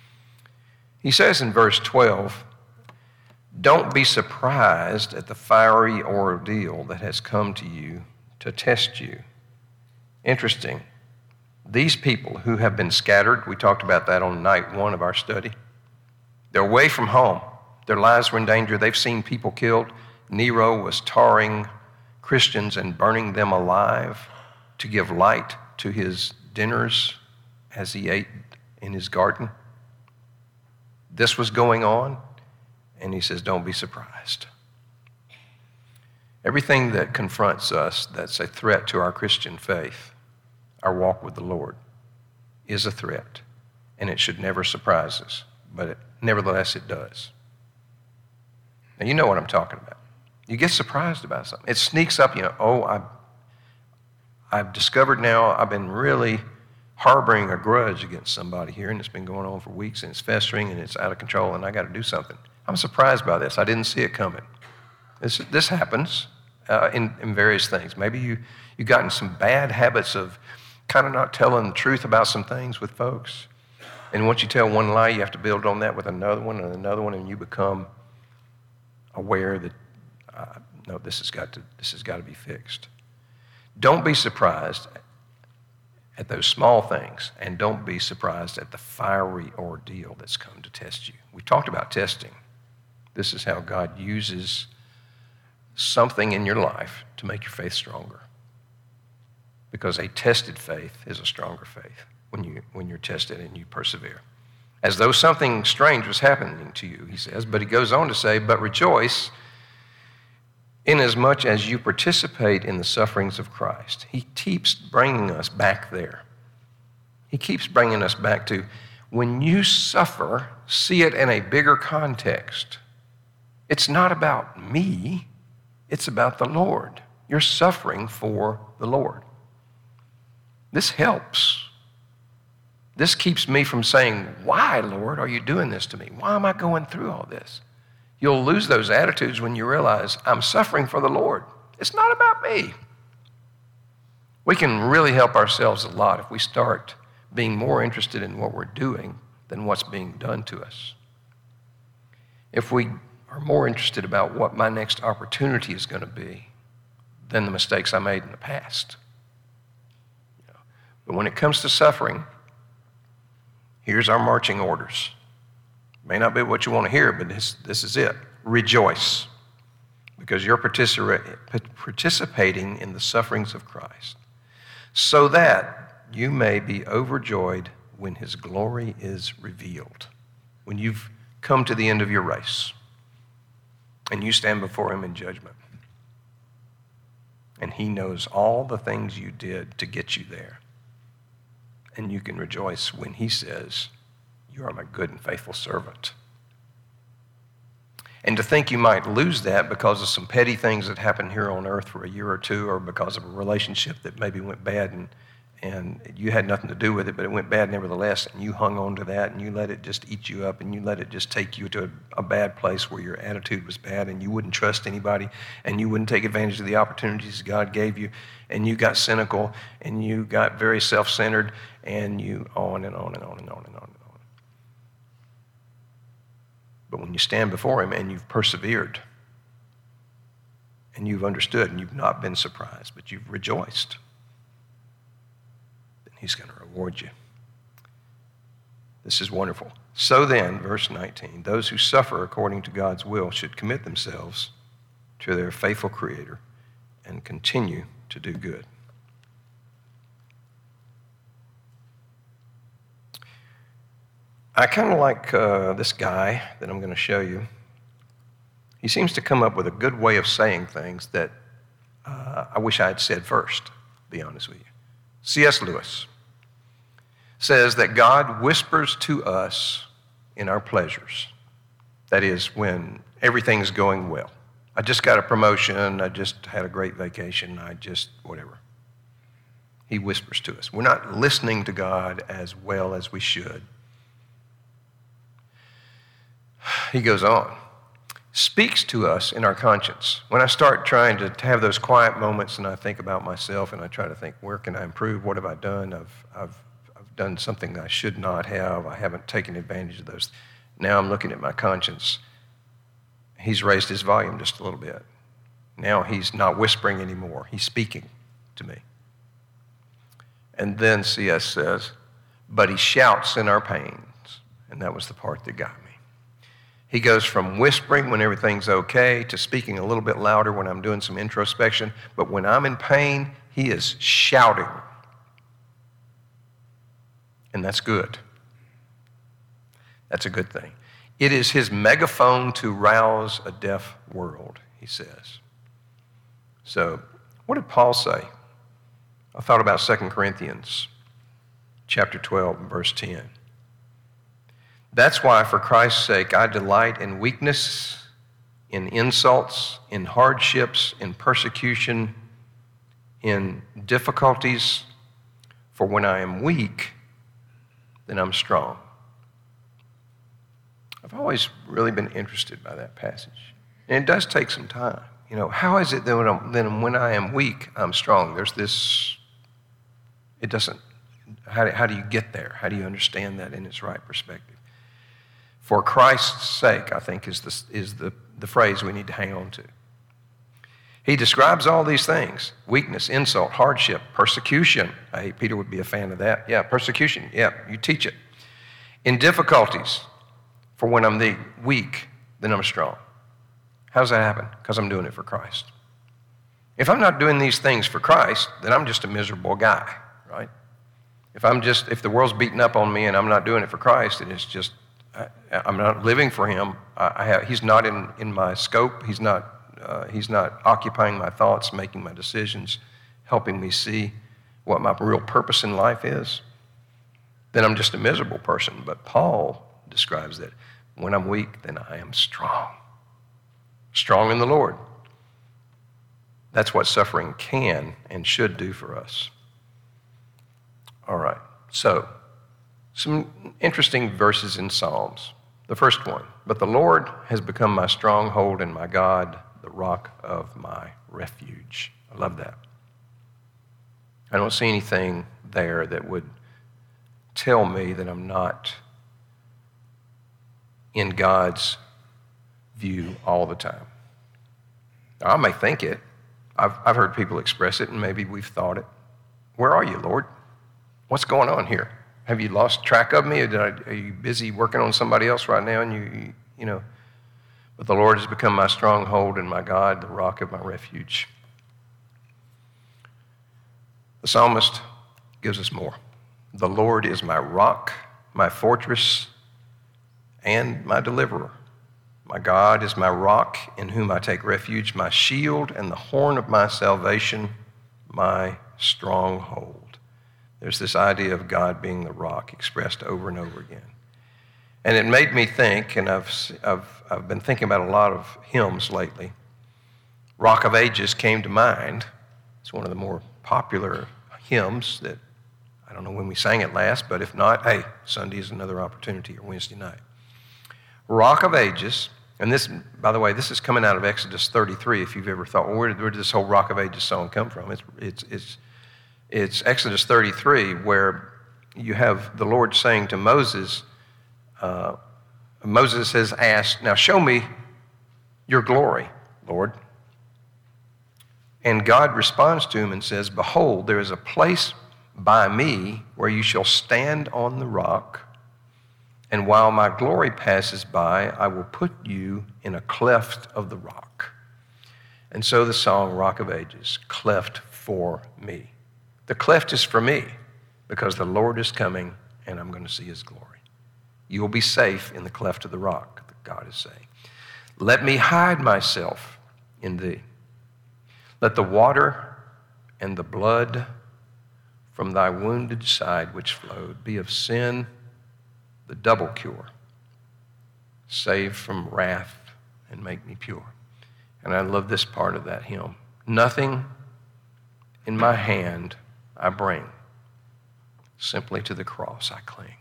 He says in verse twelve, don't be surprised at the fiery ordeal that has come to you to test you. Interesting. These people who have been scattered, we talked about that on night one of our study. They're away from home. Their lives were in danger. They've seen people killed. Nero was tarring Christians and burning them alive to give light to his dinners as he ate in his garden. This was going on. And he says, don't be surprised. Everything that confronts us that's a threat to our Christian faith, our walk with the Lord, is a threat. And it should never surprise us. But it, nevertheless, it does. Now, you know what I'm talking about. You get surprised about something. It sneaks up, you know, oh, I've, I've discovered now I've been really harboring a grudge against somebody here, and it's been going on for weeks, and it's festering, and it's out of control, and I got to do something. I'm surprised by this. I didn't see it coming. This, this happens uh, in, in various things. Maybe you, you've gotten some bad habits of kind of not telling the truth about some things with folks. And once you tell one lie, you have to build on that with another one and another one, and you become aware that, uh, no, this has got to, this has got to be fixed. Don't be surprised at those small things, and don't be surprised at the fiery ordeal that's come to test you. We talked about testing. This is how God uses something in your life to make your faith stronger. Because a tested faith is a stronger faith when, you, when you're tested and you persevere. As though something strange was happening to you, he says, but he goes on to say, but rejoice inasmuch as you participate in the sufferings of Christ. He keeps bringing us back there. He keeps bringing us back to when you suffer, see it in a bigger context. It's not about me, it's about the Lord. You're suffering for the Lord. This helps. This keeps me from saying, why, Lord, are you doing this to me? Why am I going through all this? You'll lose those attitudes when you realize I'm suffering for the Lord. It's not about me. We can really help ourselves a lot if we start being more interested in what we're doing than what's being done to us. If we are more interested about what my next opportunity is going to be than the mistakes I made in the past. But when it comes to suffering, here's our marching orders. May not be what you want to hear, but this, this is it. Rejoice, because you're partici- participating in the sufferings of Christ, so that you may be overjoyed when his glory is revealed. When you've come to the end of your race and you stand before him in judgment, and he knows all the things you did to get you there, and you can rejoice when he says, you are my good and faithful servant. And to think you might lose that because of some petty things that happened here on earth for a year or two, or because of a relationship that maybe went bad and, and you had nothing to do with it, but it went bad nevertheless, and you hung on to that and you let it just eat you up and you let it just take you to a, a bad place where your attitude was bad and you wouldn't trust anybody and you wouldn't take advantage of the opportunities God gave you, and you got cynical and you got very self-centered and you on and on and on and on and on. But when you stand before him and you've persevered and you've understood and you've not been surprised, but you've rejoiced, then he's going to reward you. This is wonderful. So then, verse nineteen, those who suffer according to God's will should commit themselves to their faithful Creator and continue to do good. I kind of like uh, this guy that I'm going to show you. He seems to come up with a good way of saying things that uh, I wish I had said first, to be honest with you. C S Lewis says that God whispers to us in our pleasures. That is, when everything's going well. I just got a promotion, I just had a great vacation, I just whatever. He whispers to us. We're not listening to God as well as we should. He goes on, speaks to us in our conscience. When I start trying to have those quiet moments and I think about myself and I try to think, where can I improve? What have I done? I've, I've, I've done something I should not have. I haven't taken advantage of those. Now I'm looking at my conscience. He's raised his volume just a little bit. Now he's not whispering anymore. He's speaking to me. And then C S says, but he shouts in our pains. And that was the part that got me. He goes from whispering when everything's okay to speaking a little bit louder when I'm doing some introspection. But when I'm in pain, he is shouting. And that's good. That's a good thing. It is his megaphone to rouse a deaf world, he says. So, what did Paul say? I thought about Second Corinthians chapter twelve, verse ten. That's why, for Christ's sake, I delight in weakness, in insults, in hardships, in persecution, in difficulties. For when I am weak, then I'm strong. I've always really been interested by that passage. And it does take some time. You know, how is it that when, I'm, then when I am weak, I'm strong? There's this, it doesn't, how do, how do you get there? How do you understand that in its right perspective? For Christ's sake, I think, is, the, is the, the phrase we need to hang on to. He describes all these things: weakness, insult, hardship, persecution. Hey, Peter would be a fan of that. Yeah, persecution. Yeah, you teach it. In difficulties, for when I'm the weak, then I'm strong. How does that happen? Because I'm doing it for Christ. If I'm not doing these things for Christ, then I'm just a miserable guy, right? If I'm just, if the world's beating up on me and I'm not doing it for Christ, and it's just, I, I'm not living for him. I, I have, he's not in, in my scope. He's not, uh, he's not occupying my thoughts, making my decisions, helping me see what my real purpose in life is. Then I'm just a miserable person. But Paul describes that when I'm weak, then I am strong. Strong in the Lord. That's what suffering can and should do for us. All right, so some interesting verses in Psalms. The first one, but the Lord has become my stronghold and my God, the rock of my refuge. I love that. I don't see anything there that would tell me that I'm not in God's view all the time. Now, I may think it. I've, I've heard people express it, and maybe we've thought it. Where are you, Lord? What's going on here? Have you lost track of me? Or did I, are you busy working on somebody else right now? And you, you, you know, but the Lord has become my stronghold and my God, the rock of my refuge. The psalmist gives us more. The Lord is my rock, my fortress, and my deliverer. My God is my rock in whom I take refuge, my shield and the horn of my salvation, my stronghold. There's this idea of God being the rock expressed over and over again. And it made me think, and I've, I've, I've been thinking about a lot of hymns lately. Rock of Ages came to mind. It's one of the more popular hymns that, I don't know when we sang it last, but if not, hey, Sunday is another opportunity, or Wednesday night. Rock of Ages, and this, by the way, this is coming out of Exodus thirty-three, if you've ever thought, well, where did, where did this whole Rock of Ages song come from? It's, it's, it's, it's Exodus thirty-three, where you have the Lord saying to Moses, uh, Moses has asked, now show me your glory, Lord. And God responds to him and says, behold, there is a place by me where you shall stand on the rock, and while my glory passes by, I will put you in a cleft of the rock. And so the song, Rock of Ages, cleft for me. The cleft is for me because the Lord is coming and I'm going to see his glory. You will be safe in the cleft of the rock, God is saying. Let me hide myself in thee. Let the water and the blood from thy wounded side which flowed be of sin the double cure. Save from wrath and make me pure. And I love this part of that hymn. Nothing in my hand I bring, simply to the cross I cling.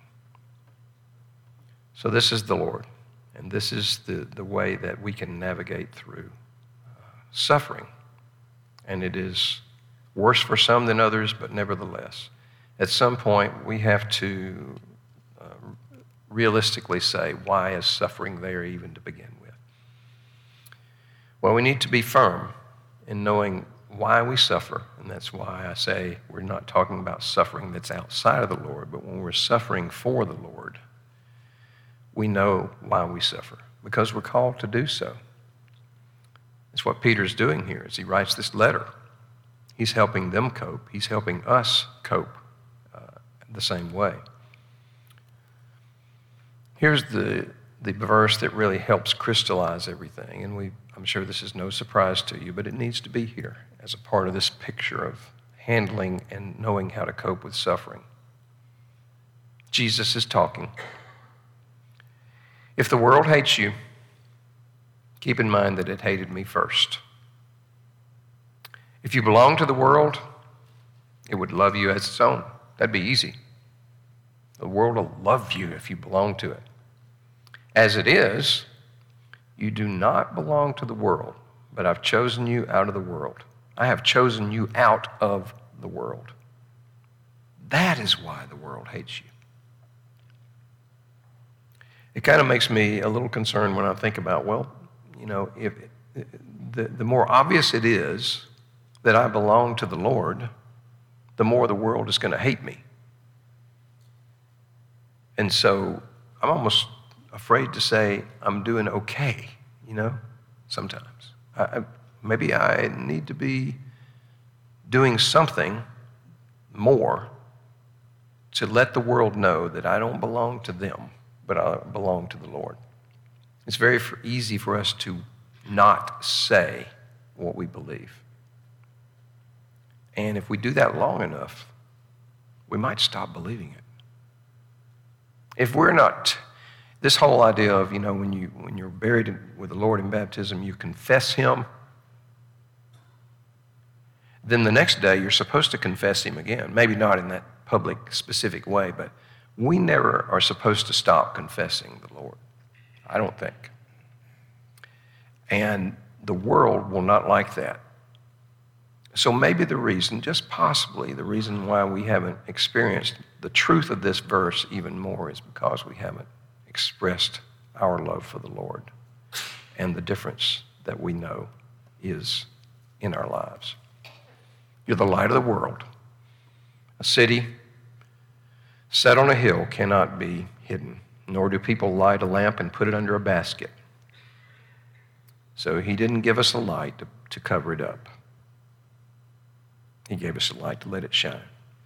So this is the Lord, and this is the, the way that we can navigate through uh, suffering. And it is worse for some than others, but nevertheless, at some point we have to uh, realistically say, why is suffering there even to begin with? Well, we need to be firm in knowing why we suffer, and that's why I say we're not talking about suffering that's outside of the Lord, but when we're suffering for the Lord, we know why we suffer, because we're called to do so. That's what Peter's doing here as he writes this letter. He's helping them cope. He's helping us cope uh, the same way. Here's the, the verse that really helps crystallize everything, and we, I'm sure this is no surprise to you, but it needs to be here as a part of this picture of handling and knowing how to cope with suffering. Jesus is talking. If the world hates you, keep in mind that it hated me first. If you belong to the world, it would love you as its own. That'd be easy. The world will love you if you belong to it. As it is, you do not belong to the world, but I've chosen you out of the world. I have chosen you out of the world. That is why the world hates you. It kind of makes me a little concerned when I think about, well, you know, if the, the more obvious it is that I belong to the Lord, the more the world is going to hate me. And so I'm almost afraid to say I'm doing okay, you know, sometimes. I, I, maybe I need to be doing something more to let the world know that I don't belong to them, but I belong to the Lord. It's very easy for us to not say what we believe. And if we do that long enough, we might stop believing it. If we're not, this whole idea of, you know, when, you, when you're buried in, with the Lord in baptism, you confess him, then the next day you're supposed to confess him again. Maybe not in that public, specific way, but we never are supposed to stop confessing the Lord, I don't think. And the world will not like that. So maybe the reason, just possibly the reason why we haven't experienced the truth of this verse even more is because we haven't expressed our love for the Lord and the difference that we know is in our lives. You're the light of the world. A city set on a hill cannot be hidden, nor do people light a lamp and put it under a basket. So he didn't give us a light to, to cover it up. He gave us a light to let it shine.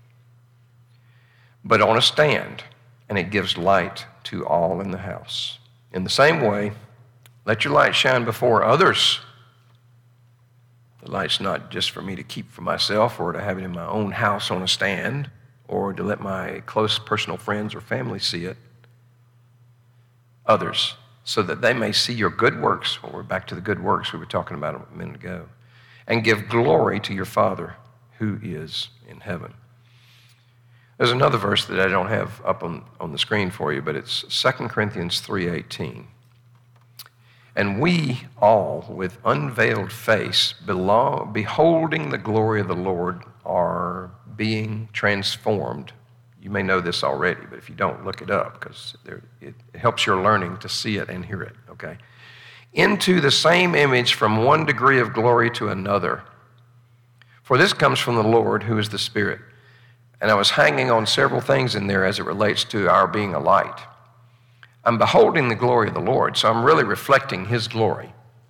But on a stand, and it gives light to all in the house. In the same way, let your light shine before others. The light's not just for me to keep for myself or to have it in my own house on a stand or to let my close personal friends or family see it. Others, so that they may see your good works. Well, we're back to the good works we were talking about a minute ago. And give glory to your Father who is in heaven. There's another verse that I don't have up on, on the screen for you, but it's Second Corinthians three eighteen. And we all, with unveiled face, belong, beholding the glory of the Lord, are being transformed. You may know this already, but if you don't, look it up, because it, it helps your learning to see it and hear it, okay? Into the same image from one degree of glory to another. For this comes from the Lord, who is the Spirit. And I was hanging on several things in there as it relates to our being a light. I'm beholding the glory of the Lord, so I'm really reflecting His glory.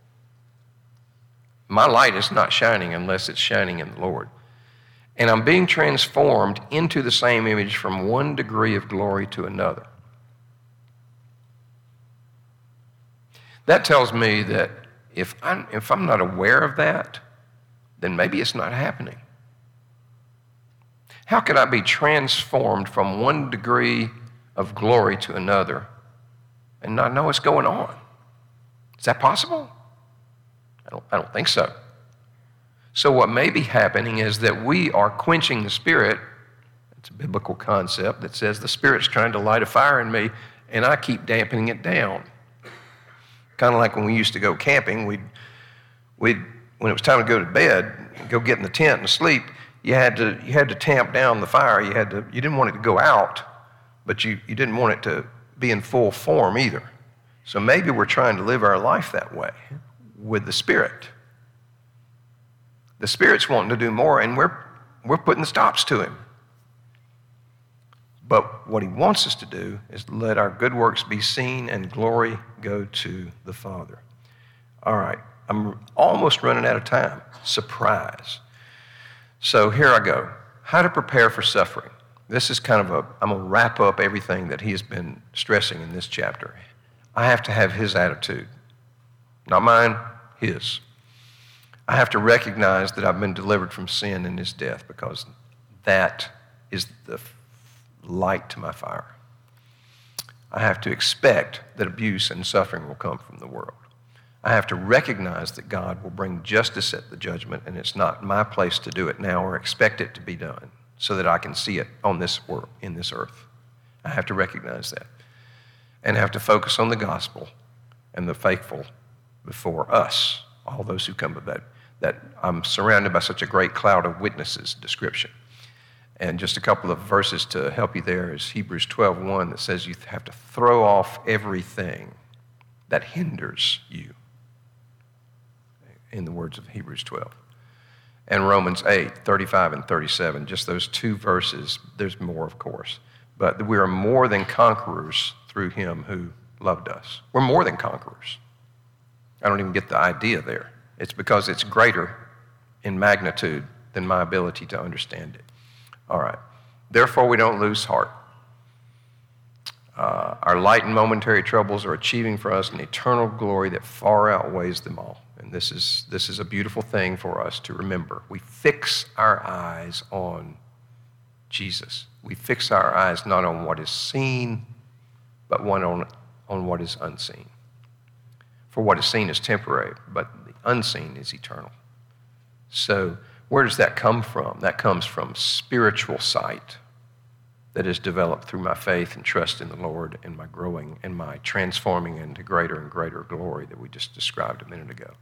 My light is not shining unless it's shining in the Lord. And I'm being transformed into the same image from one degree of glory to another. That tells me that if I'm, if I'm not aware of that, then maybe it's not happening. How could I be transformed from one degree of glory to another and not know what's going on? Is that possible? I don't, I don't think so. So what may be happening is that we are quenching the Spirit. It's a biblical concept that says the Spirit's trying to light a fire in me, and I keep dampening it down. Kind of like when we used to go camping, we'd, we'd, when it was time to go to bed, go get in the tent and sleep, you had to you had to tamp down the fire. You had to you didn't want it to go out, but you, you didn't want it to be in full form either. So maybe we're trying to live our life that way with the Spirit. The Spirit's wanting to do more, and we're we're putting the stops to Him. But what He wants us to do is let our good works be seen and glory go to the Father. All right, I'm almost running out of time. Surprise. So here I go. How to prepare for suffering. This is kind of a, I'm going to wrap up everything that he has been stressing in this chapter. I have to have his attitude. Not mine, his. I have to recognize that I've been delivered from sin in his death, because that is the light to my fire. I have to expect that abuse and suffering will come from the world. I have to recognize that God will bring justice at the judgment, and it's not my place to do it now or expect it to be done so that I can see it on this world, in this earth. I have to recognize that and have to focus on the gospel and the faithful before us, all those who come to that. That I'm surrounded by such a great cloud of witnesses description. And just a couple of verses to help you there is Hebrews twelve one that says you have to throw off everything that hinders you, in the words of Hebrews twelve. And Romans eight thirty-five and thirty-seven, just those two verses. There's more, of course. But we are more than conquerors through him who loved us. We're more than conquerors. I don't even get the idea there. It's because it's greater in magnitude than my ability to understand it. All right. Therefore, we don't lose heart. Uh, our light and momentary troubles are achieving for us an eternal glory that far outweighs them all. And this is, this is a beautiful thing for us to remember. We fix our eyes on Jesus. We fix our eyes not on what is seen, but one on, on what is unseen. For what is seen is temporary, but the unseen is eternal. So where does that come from? That comes from spiritual sight. that is developed through my faith and trust in the Lord and my growing and my transforming into greater and greater glory that we just described a minute ago.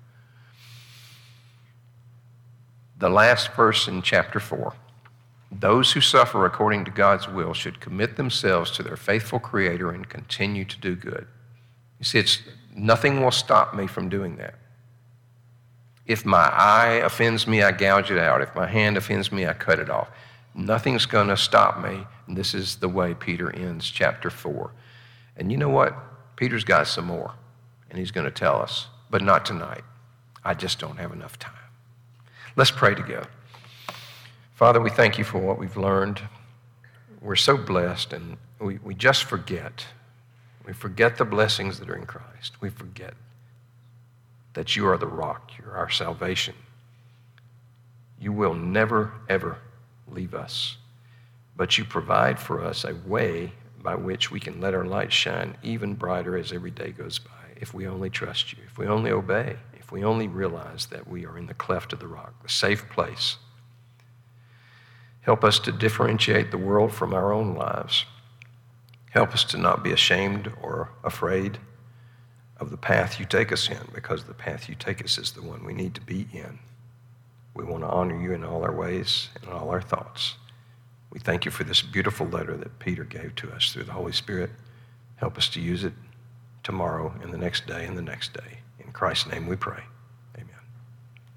The last verse in chapter four. Those who suffer according to God's will should commit themselves to their faithful Creator and continue to do good. You see, it's, nothing will stop me from doing that. If my eye offends me, I gouge it out. If my hand offends me, I cut it off. Nothing's going to stop me. And this is the way Peter ends chapter four. And you know what? Peter's got some more, and he's going to tell us, but not tonight. I just don't have enough time. Let's pray together. Father, we thank you for what we've learned. We're so blessed, and we, we just forget. We forget the blessings that are in Christ. We forget that you are the rock. You're our salvation. You will never, ever leave us, but you provide for us a way by which we can let our light shine even brighter as every day goes by, if we only trust you, if we only obey, if we only realize that we are in the cleft of the rock, the safe place. Help us to differentiate the world from our own lives. Help us to not be ashamed or afraid of the path you take us in, because the path you take us is the one we need to be in. We want to honor you in all our ways and all our thoughts. We thank you for this beautiful letter that Peter gave to us through the Holy Spirit. Help us to use it tomorrow and the next day and the next day. In Christ's name we pray.